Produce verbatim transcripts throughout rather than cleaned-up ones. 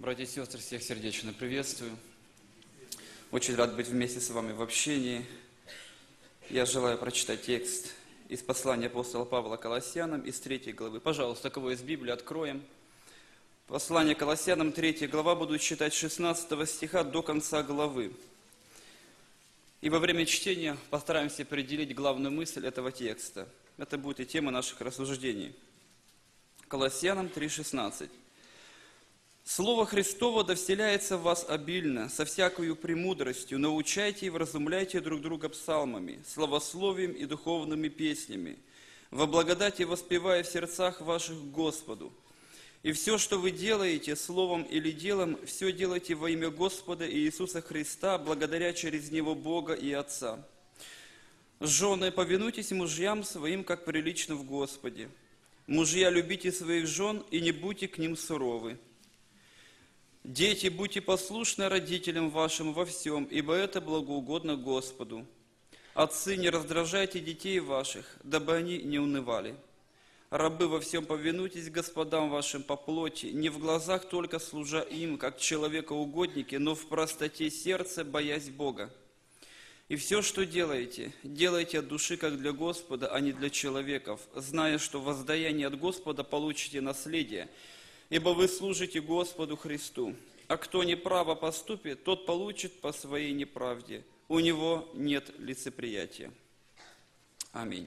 Братья и сестры, всех сердечно приветствую. Очень рад быть вместе с вами в общении. Я желаю прочитать текст из послания апостола Павла Колоссянам из третьей главы. Пожалуйста, кого из Библии откроем. Послание Колоссянам, третья глава, буду читать с шестнадцатого стиха до конца главы. И во время чтения постараемся определить главную мысль этого текста. Это будет и тема наших рассуждений. Колоссянам три шестнадцать. «Слово Христово да вселяется в вас обильно, со всякою премудростью, научайте и вразумляйте друг друга псалмами, славословием и духовными песнями, во благодати воспевая в сердцах ваших Господу. И все, что вы делаете, словом или делом, все делайте во имя Господа Иисуса Христа, благодаря через Него Бога и Отца. Жены, повинуйтесь мужьям своим, как прилично в Господе. Мужья, любите своих жен и не будьте к ним суровы. Дети, будьте послушны родителям вашим во всем, ибо это благоугодно Господу. Отцы, не раздражайте детей ваших, дабы они не унывали. Рабы, во всем повинуйтесь господам вашим по плоти, не в глазах только служа им, как человекоугодники, но в простоте сердца, боясь Бога. И все, что делаете, делайте от души, как для Господа, а не для человеков, зная, что воздаяние от Господа получите наследие, ибо вы служите Господу Христу. А кто неправо поступит, тот получит по своей неправде. У него нет лицеприятия». Аминь.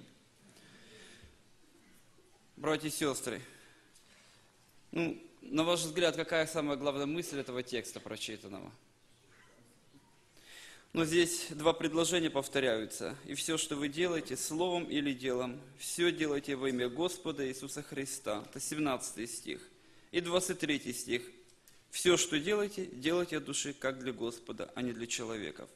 Братья и сестры, ну, на ваш взгляд, какая самая главная мысль этого текста прочитанного? Но здесь два предложения повторяются. «И все, что вы делаете, словом или делом, все делайте во имя Господа Иисуса Христа». Это семнадцатый стих. И двадцать третий стих. «Все, что делаете, делайте от души, как для Господа, а не для человеков».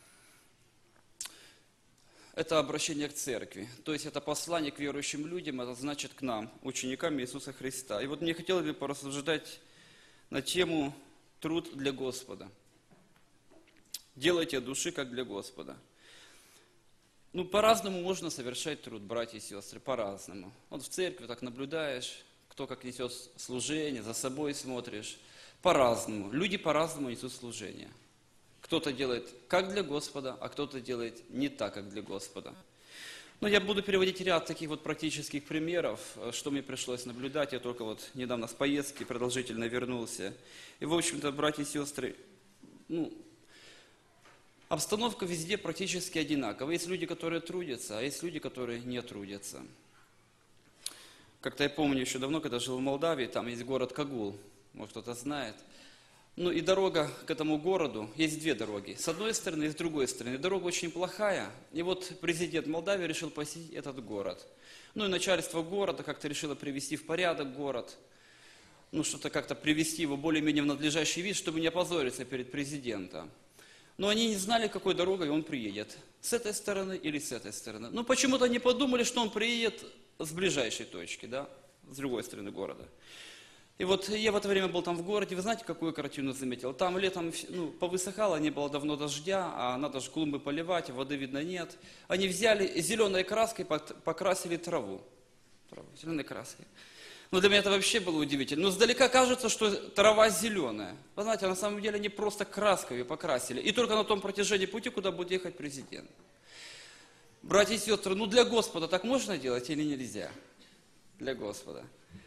Это обращение к церкви. То есть это послание к верующим людям, это значит к нам, ученикам Иисуса Христа. И вот мне хотелось бы порассуждать на тему «Труд для Господа». Делайте от души, как для Господа. Ну, по-разному можно совершать труд, братья и сестры, по-разному. Вот в церкви так наблюдаешь, кто как несет служение, за собой смотришь. По-разному. Люди по-разному несут служение. Кто-то делает как для Господа, а кто-то делает не так, как для Господа. Но я буду переводить ряд таких вот практических примеров, что мне пришлось наблюдать. Я только вот недавно с поездки продолжительно вернулся. И, в общем-то, братья и сестры, ну, обстановка везде практически одинаковая. Есть люди, которые трудятся, а есть люди, которые не трудятся. Как-то я помню еще давно, когда жил в Молдавии, там есть город Кагул, может кто-то знает. Ну и дорога к этому городу, есть две дороги, с одной стороны и с другой стороны. Дорога очень плохая, и вот президент Молдавии решил посетить этот город. Ну и начальство города как-то решило привести в порядок город, ну что-то как-то привести его более-менее в надлежащий вид, чтобы не опозориться перед президентом. Но они не знали, какой дорогой он приедет, с этой стороны или с этой стороны. Ну почему-то они подумали, что он приедет с ближайшей точки, да, с другой стороны города. И вот я в это время был там в городе, вы знаете, какую картину заметил? Там летом ну, повысыхало, не было давно дождя, а надо же клумбы поливать, воды видно нет. Они взяли зеленой краской, покрасили траву. Траву зеленой краской. Ну для меня это вообще было удивительно. Но издалека кажется, что трава зеленая. Вы знаете, на самом деле они просто краской ее покрасили. И только на том протяжении пути, куда будет ехать президент. Братья и сестры, ну для Господа так можно делать или нельзя? Для Господа.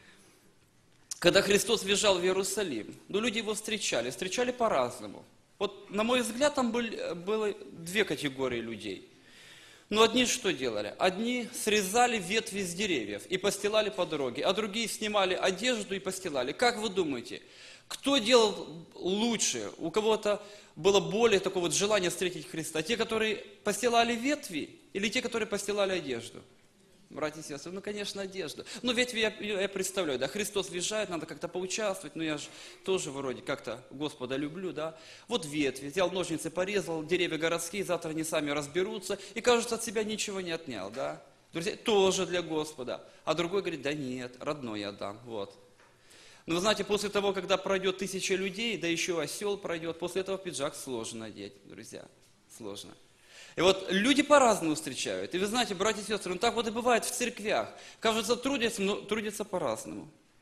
Когда Христос въезжал в Иерусалим, ну люди его встречали, встречали по-разному. Вот на мой взгляд, там были, было две категории людей. Но одни что делали? Одни срезали ветви с деревьев и постилали по дороге, а другие снимали одежду и постилали. Как вы думаете, кто делал лучше? У кого-то было более такое вот желание встретить Христа? Те, которые постилали ветви, или те, которые постилали одежду? Братья и сестры, ну, конечно, одежду. Ну, ветви я, я представляю, да, Христос въезжает, надо как-то поучаствовать, ну, я же тоже вроде как-то Господа люблю, да. Вот ветви, взял ножницы, порезал, деревья городские, завтра они сами разберутся, и, кажется, от себя ничего не отнял, да. Друзья, тоже для Господа. А другой говорит, да нет, родной я дам, вот. Но вы знаете, после того, когда пройдет тысяча людей, да еще осел пройдет, после этого пиджак сложно надеть, друзья, сложно. И вот люди по-разному встречают. И вы знаете, братья и сестры, ну так вот и бывает в церквях. Кажется, трудятся, но трудятся по-разному.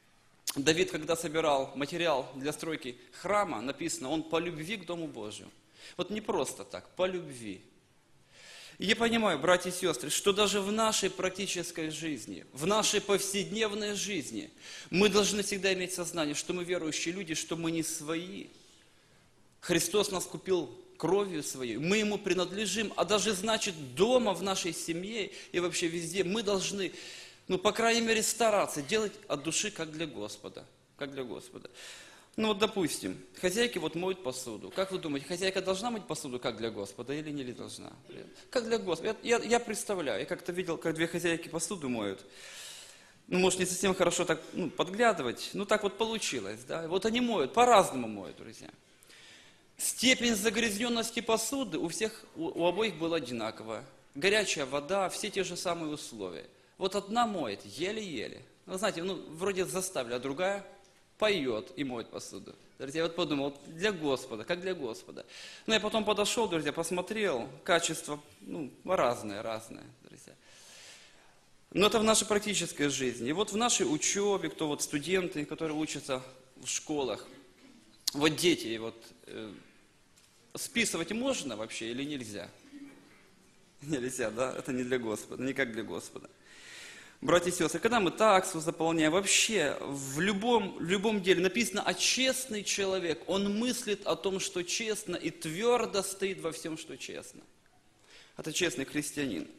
Давид, когда собирал материал для стройки храма, написано, он по любви к Дому Божию. Вот не просто так, по любви. И я понимаю, братья и сестры, что даже в нашей практической жизни, в нашей повседневной жизни, мы должны всегда иметь сознание, что мы верующие люди, что мы не свои. Христос нас купил кровью своей, мы Ему принадлежим, а даже значит дома, в нашей семье и вообще везде мы должны, ну, по крайней мере, стараться делать от души, как для Господа. Как для Господа. Ну вот, допустим, хозяйки вот моют посуду. Как вы думаете, хозяйка должна мыть посуду как для Господа или не должна? Как для Господа. Я, я, я представляю, я как-то видел, как две хозяйки посуду моют. Ну, может, не совсем хорошо так ну, подглядывать, ну так вот получилось, да. Вот они моют, по-разному моют, друзья. Степень загрязненности посуды у всех, у, у обоих была одинаковая. Горячая вода, все те же самые условия. Вот одна моет еле-еле. Вы знаете, ну, вроде заставили, а другая поет и моет посуду. Друзья, я вот подумал, вот для Господа, как для Господа. Ну, я потом подошел, друзья, посмотрел, качество, ну, разное, разное, друзья. Но это в нашей практической жизни. И вот в нашей учебе, кто вот студенты, которые учатся в школах, вот дети, вот, э, списывать можно вообще или нельзя? Нельзя, да? Это не для Господа, не как для Господа. Братья и сестры, когда мы таксу заполняем, вообще в любом, в любом деле написано, а честный человек, он мыслит о том, что честно, и твердо стоит во всем, что честно. Это честный христианин.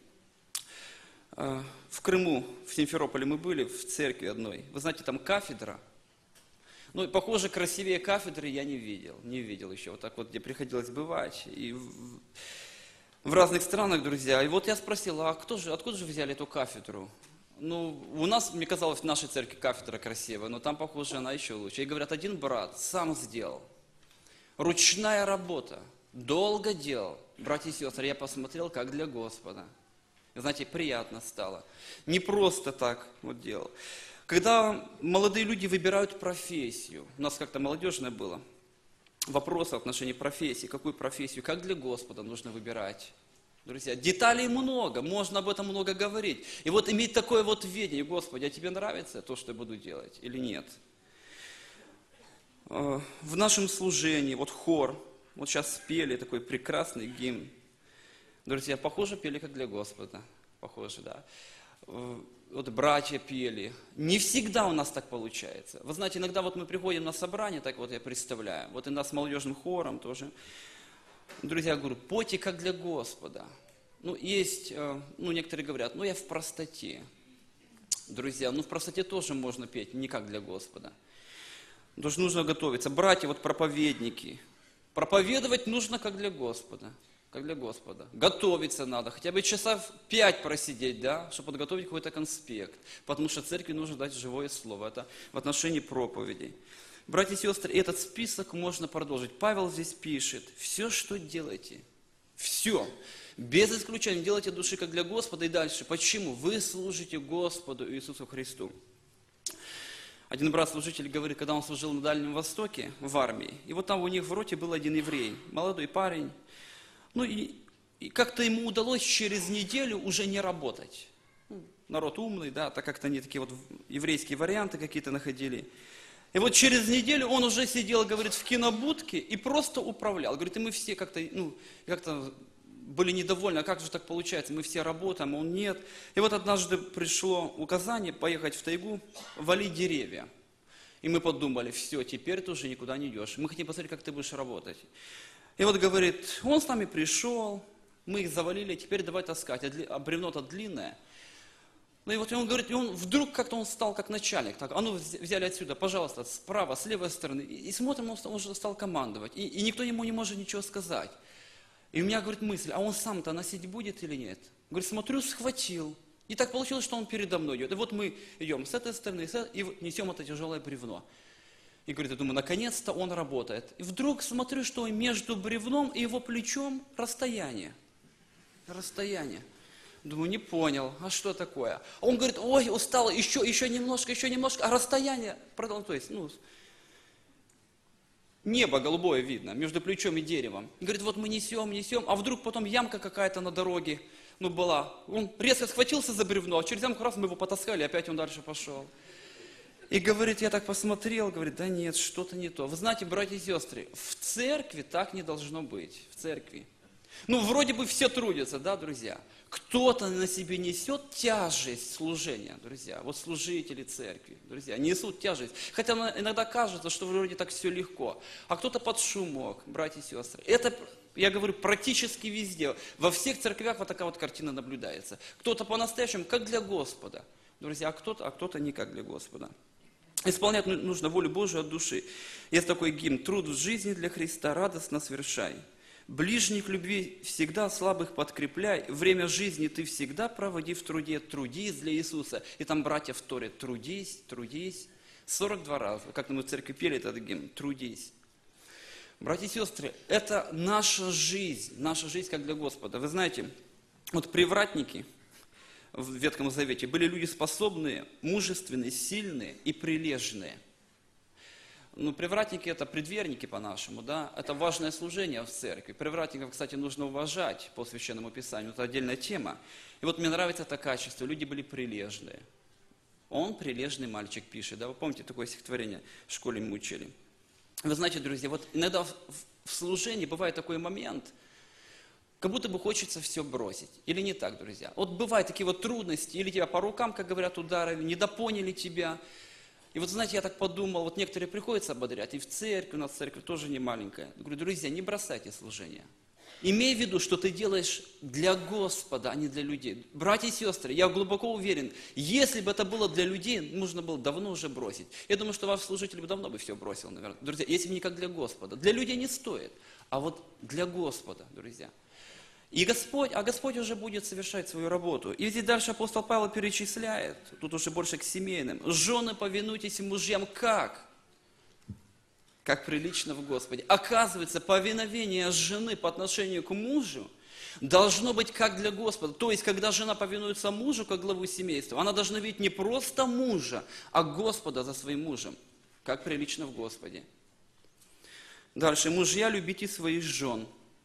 В Крыму, в Симферополе мы были, в церкви одной. Вы знаете, там кафедра. Ну, похоже, красивее кафедры я не видел. Не видел еще. Вот так вот, где приходилось бывать. И в, в разных странах, друзья. И вот я спросил, а кто же, откуда же взяли эту кафедру? Ну, у нас, мне казалось, в нашей церкви кафедра красивая, но там, похоже, она еще лучше. И говорят, один брат сам сделал. Ручная работа. Долго делал. Братья и сестры, я посмотрел, как для Господа. И, знаете, приятно стало. Не просто так вот делал. Когда молодые люди выбирают профессию, у нас как-то молодежное было, вопросы в отношении профессии, какую профессию, как для Господа нужно выбирать. Друзья, деталей много, можно об этом много говорить. И вот иметь такое вот видение, Господи, а тебе нравится то, что я буду делать или нет? В нашем служении, вот хор, вот сейчас спели такой прекрасный гимн. Друзья, похоже, пели как для Господа. Похоже, да. Вот братья пели. Не всегда у нас так получается. Вы знаете, иногда вот мы приходим на собрание, так вот я представляю, вот и нас с молодежным хором тоже. Друзья, говорю, пойте как для Господа. Ну, есть, ну, некоторые говорят, ну, я в простоте. Друзья, ну, в простоте тоже можно петь, не как для Господа. Тоже нужно готовиться. Братья, вот проповедники. Проповедовать нужно как для Господа. Как для Господа. Готовиться надо, хотя бы часов пять просидеть, да, чтобы подготовить какой-то конспект. Потому что церкви нужно дать живое слово. Это в отношении проповедей. Братья и сестры, этот список можно продолжить. Павел здесь пишет, все, что делаете, все, без исключения, делайте души как для Господа. И дальше, почему? Вы служите Господу Иисусу Христу. Один брат-служитель говорит, когда он служил на Дальнем Востоке, в армии, и вот там у них в роте был один еврей, молодой парень, ну и, и как-то ему удалось через неделю уже не работать. Ну, народ умный, да, так как-то они такие вот еврейские варианты какие-то находили. И вот через неделю он уже сидел, говорит, в кинобудке и просто управлял. Говорит, и мы все как-то, ну, как-то были недовольны, а как же так получается, мы все работаем, а он нет. И вот однажды пришло указание поехать в тайгу, валить деревья. И мы подумали, все, теперь ты уже никуда не идешь. Мы хотим посмотреть, как ты будешь работать. И вот говорит, он с нами пришел, мы их завалили, теперь давай таскать, а бревно-то длинное. Ну и вот он говорит, и он вдруг как-то он стал как начальник, так, а ну взяли отсюда, пожалуйста, справа, с левой стороны. И, и смотрим, он, он уже стал командовать, и, и никто ему не может ничего сказать. И у меня, говорит, мысль, а он сам-то носить будет или нет? Говорит, смотрю, схватил. И так получилось, что он передо мной идет. И вот мы идем с этой стороны, с этой, и вот несем это тяжелое бревно. И говорит, я думаю, наконец-то он работает. И вдруг смотрю, что между бревном и его плечом расстояние. Расстояние. Думаю, не понял, а что такое? Он говорит, ой, устал, еще, еще немножко, еще немножко, а расстояние, то есть, ну, небо голубое видно между плечом и деревом. И говорит, вот мы несем, несем, а вдруг потом ямка какая-то на дороге, ну, была. Он резко схватился за бревно, а через ямку раз мы его потаскали, и опять он дальше пошел. И говорит, я так посмотрел, говорит, да нет, что-то не то. Вы знаете, братья и сестры, в церкви так не должно быть, в церкви. Ну, вроде бы все трудятся, да, друзья? Кто-то на себе несет тяжесть служения, друзья. Вот служители церкви, друзья, несут тяжесть. Хотя иногда кажется, что вроде так все легко. А кто-то под шумок, братья и сестры. Это, я говорю, практически везде. Во всех церквях вот такая вот картина наблюдается. Кто-то по-настоящему, как для Господа, друзья, а кто-то, а кто-то не как для Господа. Исполнять нужно волю Божию от души. Есть такой гимн: «Труд в жизни для Христа радостно совершай. Ближних любви всегда слабых подкрепляй. Время жизни ты всегда проводи в труде. Трудись для Иисуса». И там братья вторят: трудись, трудись. сорок два раза, как мы в церкви пели этот гимн: трудись. Братья и сестры, это наша жизнь, наша жизнь как для Господа. Вы знаете, вот привратники в Ветхом Завете были люди способные, мужественные, сильные и прилежные. Ну, привратники – это предверники по-нашему, да, это важное служение в церкви. Привратников, кстати, нужно уважать по Священному Писанию, это отдельная тема. И вот мне нравится это качество, люди были прилежные. Он прилежный мальчик пишет, да, вы помните такое стихотворение, в школе мы учили. Вы знаете, друзья, вот иногда в, в служении бывает такой момент, как будто бы хочется все бросить. Или не так, друзья? Вот бывают такие вот трудности, или тебя по рукам, как говорят, ударили, недопоняли тебя. И вот, знаете, я так подумал, вот некоторые приходятся ободрять, и в церкви, у нас церковь тоже не маленькая. Я говорю, друзья, не бросайте служение. Имей в виду, что ты делаешь для Господа, а не для людей. Братья и сестры, я глубоко уверен, если бы это было для людей, нужно было давно уже бросить. Я думаю, что ваш служитель бы давно бы все бросил, наверное. Друзья, если бы не как для Господа. Для людей не стоит, а вот для Господа, друзья. И Господь, а Господь уже будет совершать свою работу. И здесь дальше апостол Павел перечисляет, тут уже больше к семейным. Жены, повинуйтесь мужьям как? Как прилично в Господе. Оказывается, повиновение жены по отношению к мужу должно быть как для Господа. То есть, когда жена повинуется мужу, как главу семейства, она должна видеть не просто мужа, а Господа за своим мужем. Как прилично в Господе. Дальше. Мужья, любите своих жен.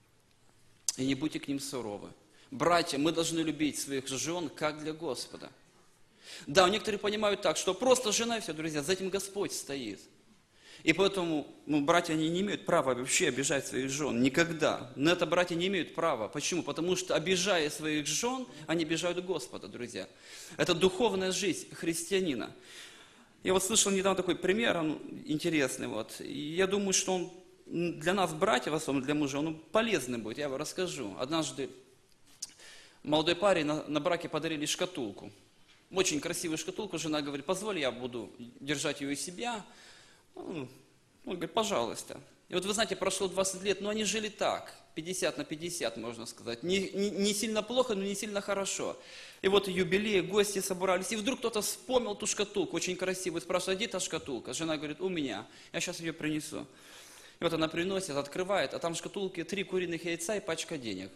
И не будьте к ним суровы. Братья, мы должны любить своих жен, как для Господа. Да, некоторые понимают так, что просто жена и все, друзья, за этим Господь стоит. И поэтому, ну, братья, они не имеют права вообще обижать своих жен. Никогда. Но это братья не имеют права. Почему? Потому что, обижая своих жен, они обижают Господа, друзья. Это духовная жизнь христианина. Я вот слышал недавно такой пример, он интересный. Вот. И я думаю, что он для нас, братьев, особенно для мужа, он полезный будет, я вам расскажу. Однажды молодой паре на, на браке подарили шкатулку. Очень красивую шкатулку. Жена говорит, позволь, я буду держать ее у себя. Он говорит, пожалуйста. И вот вы знаете, прошло двадцать лет, но они жили так, пятьдесят на пятьдесят, можно сказать. Не, не, не сильно плохо, но не сильно хорошо. И вот юбилей, гости собрались, и вдруг кто-то вспомнил ту шкатулку, очень красивую, спрашивает, где та шкатулка? Жена говорит, у меня, я сейчас ее принесу. И вот она приносит, открывает, а там в шкатулке три куриных яйца и пачка денег.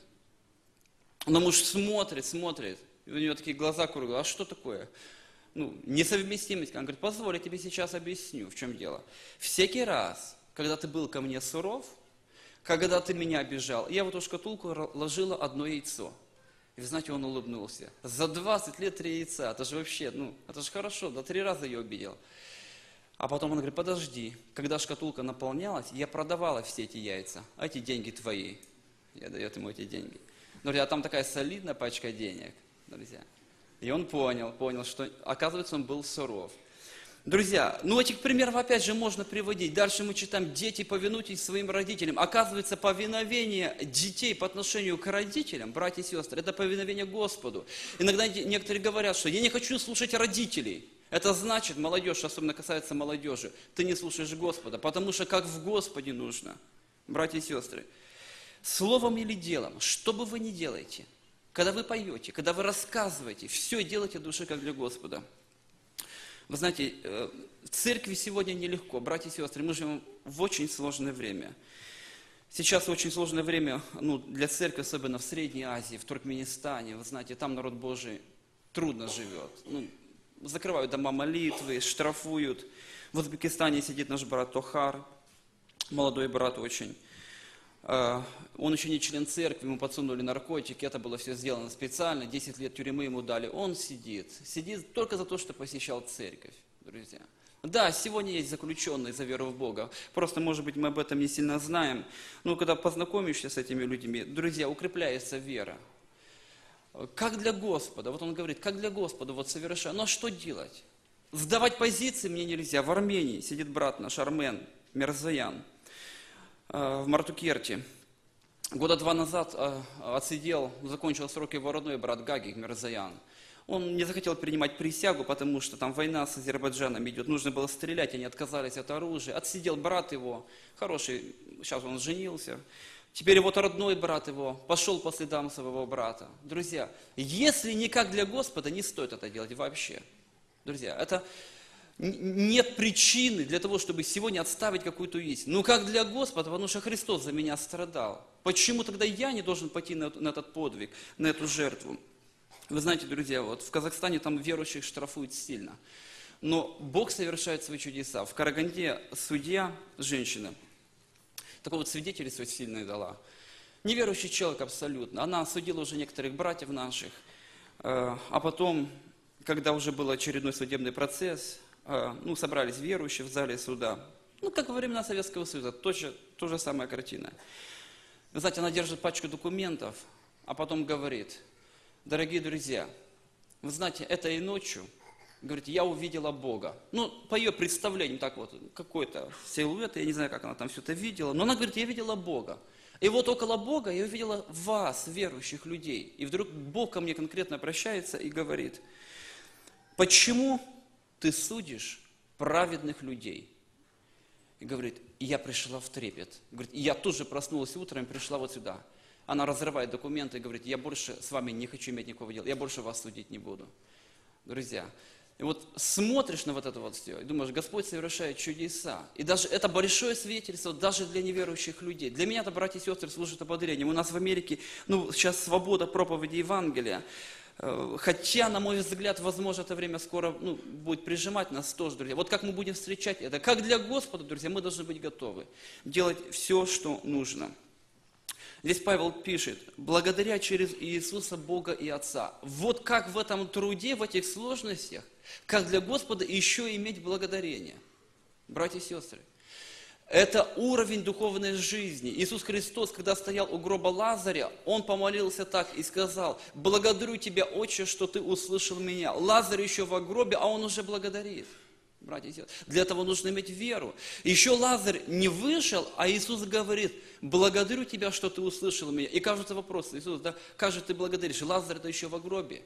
Но муж смотрит, смотрит, и у нее такие глаза круглые, а что такое? Ну, несовместимость. Она говорит, позволь, я тебе сейчас объясню, в чем дело. Всякий раз, когда ты был ко мне суров, когда ты меня обижал, я в эту шкатулку ложила одно яйцо. И вы знаете, он улыбнулся. За двадцать лет три яйца, это же вообще, ну, это же хорошо, да три раза ее обидел. А потом он говорит, подожди, когда шкатулка наполнялась, я продавала все эти яйца, а эти деньги твои. Я даю ему эти деньги. Друзья, там такая солидная пачка денег, друзья. И он понял, понял, что, оказывается, он был суров. Друзья, ну этих примеров опять же можно приводить. Дальше мы читаем, дети, повинуйтесь своим родителям. Оказывается, повиновение детей по отношению к родителям, братья и сестры, это повиновение Господу. Иногда некоторые говорят, что я не хочу слушать родителей. Это значит, молодежь, особенно касается молодежи, ты не слушаешь Господа, потому что как в Господе нужно, братья и сестры, словом или делом, что бы вы ни делаете, когда вы поете, когда вы рассказываете, все делайте от души, как для Господа. Вы знаете, в церкви сегодня нелегко, братья и сестры, мы живем в очень сложное время. Сейчас очень сложное время ну, для церкви, особенно в Средней Азии, в Туркменистане, вы знаете, там народ Божий трудно живет. Ну, закрывают дома молитвы, штрафуют. В Узбекистане сидит наш брат Тохар, молодой брат очень. Он еще не член церкви, ему подсунули наркотики, это было все сделано специально, десять лет тюрьмы ему дали. Он сидит, сидит только за то, что посещал церковь, друзья. Да, сегодня есть заключенные за веру в Бога. Просто, может быть, мы об этом не сильно знаем. Но когда познакомишься с этими людьми, друзья, укрепляется вера. Как для Господа, вот он говорит, как для Господа, вот совершаю. Ну а что делать? Сдавать позиции мне нельзя. В Армении сидит брат наш Армен Мерзаян в Мартукерте. Года два назад отсидел, закончил срок его родной брат Гагик Мерзаян. Он не захотел принимать присягу, потому что там война с Азербайджаном идет. Нужно было стрелять, они отказались от оружия. Отсидел брат его, хороший, сейчас он женился. Теперь вот родной брат его пошел по следам своего брата. Друзья, если никак для Господа, не стоит это делать вообще. Друзья, это нет причины для того, чтобы сегодня отставить какую-то истину. Ну как для Господа, потому что Христос за меня страдал. Почему тогда я не должен пойти на, на этот подвиг, на эту жертву? Вы знаете, друзья, вот в Казахстане там верующих штрафуют сильно. Но Бог совершает свои чудеса. В Караганде судья, женщина, такое вот свидетельство сильное дала. Неверующий человек абсолютно. Она осудила уже некоторых братьев наших. А потом, когда уже был очередной судебный процесс, ну, собрались верующие в зале суда. Ну, как во времена Советского Союза, тоже, то же самая картина. Вы знаете, она держит пачку документов, а потом говорит: дорогие друзья, вы знаете, этой ночью, говорит, я увидела Бога. Ну, по ее представлению, так вот, какой-то силуэт, я не знаю, как она там все это видела, но она говорит, я видела Бога. И вот около Бога я увидела вас, верующих людей. И вдруг Бог ко мне конкретно обращается и говорит: почему ты судишь праведных людей? И говорит, и я пришла в трепет. Говорит, и я тоже проснулась утром и пришла вот сюда. Она разрывает документы и говорит, я больше с вами не хочу иметь никакого дела, я больше вас судить не буду. Друзья, и вот смотришь на вот это вот все, и думаешь, Господь совершает чудеса. И даже это большое свидетельство даже для неверующих людей. Для меня это, братья и сестры, служит ободрением. У нас в Америке, ну, сейчас свобода проповеди Евангелия. Хотя, на мой взгляд, возможно, это время скоро ну, будет прижимать нас тоже, друзья. Вот как мы будем встречать это. Как для Господа, друзья, мы должны быть готовы делать все, что нужно. Здесь Павел пишет, благодаря через Иисуса Бога и Отца. Вот как в этом труде, в этих сложностях, как для Господа еще иметь благодарение. Братья и сестры, это уровень духовной жизни. Иисус Христос, когда стоял у гроба Лазаря, Он помолился так и сказал, благодарю Тебя, Отче, что Ты услышал меня. Лазарь еще в гробе, а он уже благодарит. Братья и сестры, для этого нужно иметь веру. Еще Лазарь не вышел, а Иисус говорит, благодарю Тебя, что Ты услышал меня. И кажется вопрос, Иисус, да, как же Ты благодаришь? Лазарь-то еще в гробе.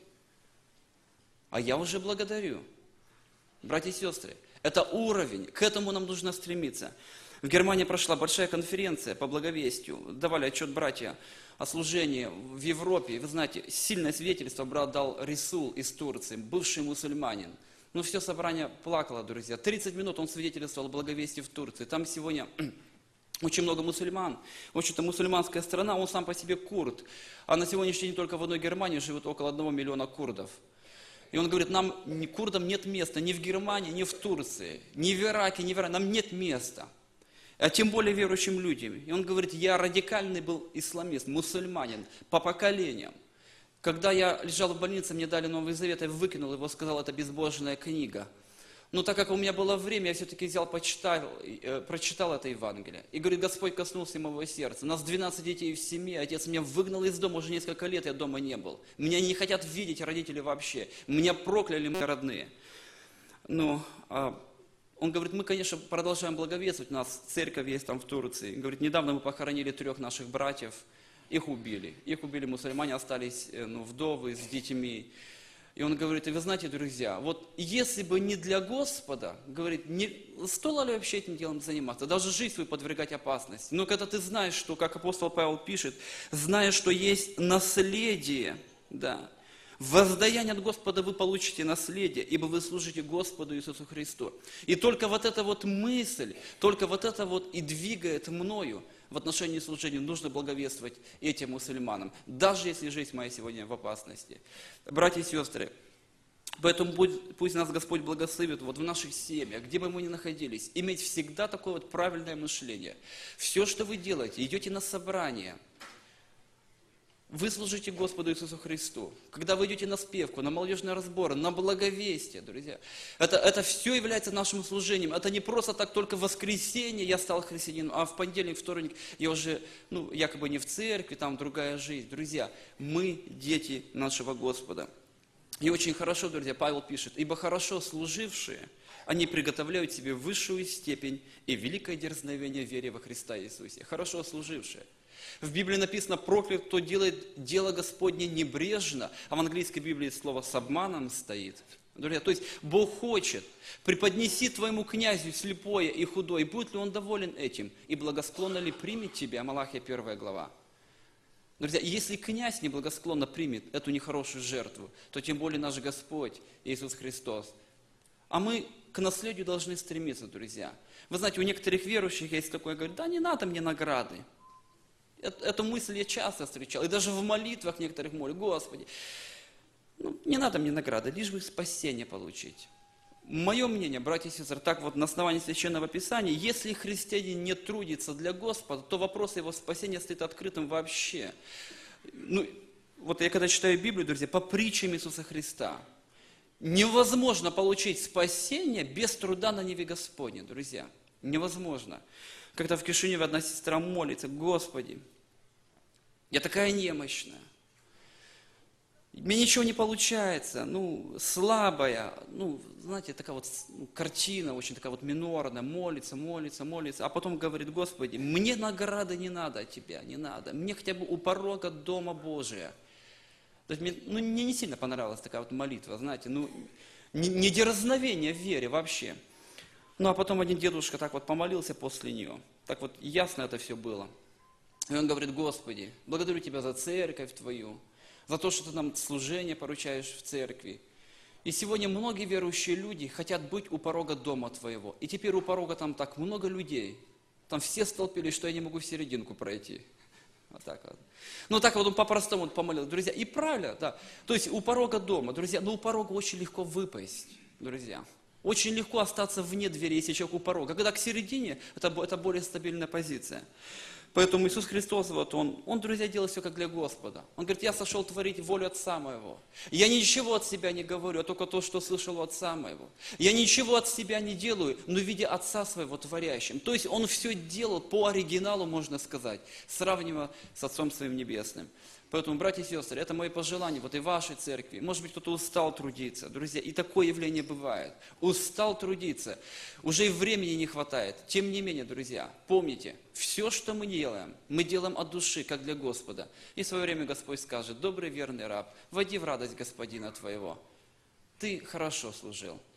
А я уже благодарю. Братья и сестры, это уровень, к этому нам нужно стремиться. В Германии прошла большая конференция по благовестию. Давали отчет братья о служении в Европе. Вы знаете, сильное свидетельство брат дал Рисул из Турции, бывший мусульманин. Ну, все собрание плакало, друзья. тридцать минут он свидетельствовал о благовестии в Турции. Там сегодня очень много мусульман. В общем-то, мусульманская страна, он сам по себе курд. А на сегодняшний день только в одной Германии живет около одного миллиона курдов. И он говорит, нам, курдам, нет места ни в Германии, ни в Турции, ни в Ираке, ни в Иране. Нам нет места. А тем более верующим людям. И он говорит, я радикальный был исламист, мусульманин, по поколениям. Когда я лежал в больнице, мне дали Новый Завет, я выкинул его, сказал, это безбожная книга. Но так как у меня было время, я все-таки взял, почитал, э, прочитал это Евангелие. И говорит, Господь коснулся моего сердца. У нас двенадцать детей в семье, отец меня выгнал из дома, уже несколько лет я дома не был. Меня не хотят видеть родители вообще. Меня прокляли мои родные. Но а, он говорит, мы, конечно, продолжаем благовествовать, у нас церковь есть там в Турции. Говорит, недавно мы похоронили трех наших братьев. Их убили. Их убили мусульмане, остались ну, вдовы с детьми. И он говорит, и вы знаете, друзья, вот если бы не для Господа, говорит, не стоило ли вообще этим делом заниматься, даже жизнь свою подвергать опасности. Но когда ты знаешь, что, как апостол Павел пишет, знаешь, что есть наследие, да, воздаяние от Господа вы получите наследие, ибо вы служите Господу Иисусу Христу. И только вот эта вот мысль, только вот это вот и двигает мною, в отношении служения нужно благовествовать этим мусульманам, даже если жизнь моя сегодня в опасности. Братья и сестры, поэтому пусть нас Господь благословит вот в наших семьях, где бы мы ни находились, иметь всегда такое вот правильное мышление. Все, что вы делаете, идете на собрание, Вы служите Господу Иисусу Христу. Когда вы идете на спевку, на молодежные разборы, на благовестие, друзья, это, это все является нашим служением. Это не просто так, только в воскресенье я стал христианином, а в понедельник, вторник я уже, ну, якобы не в церкви, там другая жизнь. Друзья, мы дети нашего Господа. И очень хорошо, друзья, Павел пишет, ибо хорошо служившие, они приготовляют себе высшую степень и великое дерзновение в вере во Христа Иисусе. Хорошо служившие. В Библии написано, проклят, кто делает дело Господне небрежно, а в английской Библии слово с обманом стоит. Друзья, то есть Бог хочет, преподнеси твоему князю слепое и худое, будет ли он доволен этим, и благосклонно ли примет тебя, Малахия первая глава. Друзья, если князь неблагосклонно примет эту нехорошую жертву, то тем более наш Господь Иисус Христос. А мы к наследию должны стремиться, друзья. Вы знаете, у некоторых верующих есть такое, говорят, да не надо мне награды. Эту мысль я часто встречал, и даже в молитвах некоторых молю, Господи, ну, не надо мне награды, лишь бы спасение получить. Мое мнение, братья и сестры, так вот на основании Священного Писания, если христианин не трудится для Господа, то вопрос его спасения стоит открытым вообще. Ну, вот я когда читаю Библию, друзья, по притчам Иисуса Христа, невозможно получить спасение без труда на ниве Господне, друзья. Невозможно. Когда в Кишиневе одна сестра молится, Господи, я такая немощная, мне ничего не получается, ну, слабая, ну, знаете, такая вот ну, картина, очень такая вот минорная, молится, молится, молится, а потом говорит, Господи, мне награды не надо от Тебя, не надо, мне хотя бы у порога Дома Божия. То есть мне, ну, мне не сильно понравилась такая вот молитва, знаете, ну, не, не дерзновение в вере вообще. Ну, а потом один дедушка так вот помолился после нее, так вот ясно это все было. И он говорит, Господи, благодарю Тебя за церковь Твою, за то, что Ты нам служение поручаешь в церкви. И сегодня многие верующие люди хотят быть у порога дома Твоего. И теперь у порога там так много людей. Там все столпились, что я не могу в серединку пройти. Вот так вот. Ну так вот он по-простому помолил. Друзья, и правильно, да. То есть у порога дома, друзья, ну у порога очень легко выпасть, друзья. Очень легко остаться вне двери, если человек у порога. Когда к середине, это, это более стабильная позиция. Поэтому Иисус Христос, вот он, он, друзья, делает все как для Господа. Он говорит, я сошел творить волю Отца Моего. Я ничего от себя не говорю, а только то, что слышал у Отца Моего. Я ничего от себя не делаю, но видя Отца Своего творящим. То есть Он все делал по оригиналу, можно сказать, сравнивая с Отцом Своим Небесным. Поэтому, братья и сестры, это мои пожелания, вот и вашей церкви. Может быть, кто-то устал трудиться, друзья, и такое явление бывает. Устал трудиться, уже и времени не хватает. Тем не менее, друзья, помните, все, что мы делаем, мы делаем от души, как для Господа. И в свое время Господь скажет, добрый верный раб, войди в радость Господина твоего. Ты хорошо служил,